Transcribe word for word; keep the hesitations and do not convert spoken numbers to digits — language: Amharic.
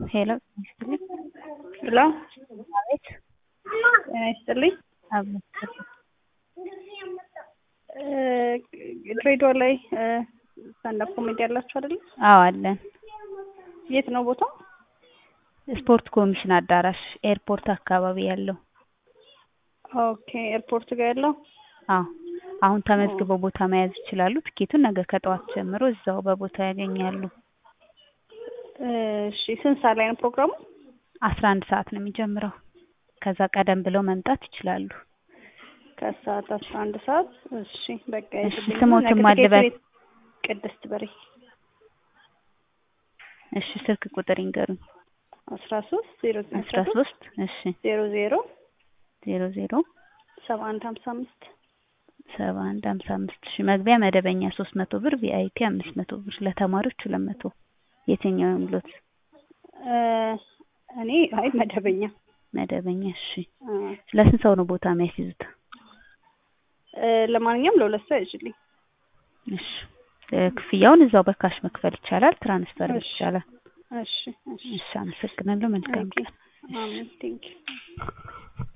ሄሎ ይስጥልኝ። ሄሎ አቤት። ጤና ይስጥልኝ። አቤት። ድሬዳዋ ላይ ስታንዳፕ ኮሜዲ ያላችሁ አይደል? አዎ አለን። የት ነው ቦታው? ስፖርት ኮሚሽን አዳራሽ ኤርፖርት አካባቢ ያለው። ኦኬ ኤርፖርት ጋር ያለው? አዎ አሁን ተመዝግበው ቦታ መያዝ ይችላሉ። ትኬቱን ነገ ከጠዋት ጀምሮ እዛው በቦታ ያገኛሉ። እሺ ስንት ሰዓት ላይ ነው ፕሮግራሙ? አስራ አንድ ሰዓት ነው የሚጀምረው። ከዛ ቀደም ብለው መምጣት ይችላሉ። ከሰዓት አስራ አንድ ሰዓት። እሺ በቃ እሺ ስሞትም አልበል። ቅድስት በሬ። እሺ ስልክ ቁጥር ይንገሩኝ። አስራ ሶስት ዜሮ አስራ ሶስት እሺ ዜሮ ዜሮ ዜሮ ዜሮ ሰባ አንድ ሀምሳ አምስት ሰባ አንድ ሀምሳ አምስት እሺ መግቢያ መደበኛ ሶስት መቶ ብር ቪአይፒ አምስት መቶ ብር ለተማሪዎች ሁለት መቶ የትኛው ይምሎት? እኔ አይ መደበኛ መደበኛ እሺ ለስንት ሰው ነው ቦታ የሚያስይዙት? ለማንኛውም ለሁለት ሰው ያዥልኝ። እሺ ክፍያውን እዛው በካሽ መክፈል ይቻላል፣ ትራንስፈር ይቻላል። እሺ እሺ እሺ አመሰግናለሁ። መልካም ቀን። አሜን ቴንኪው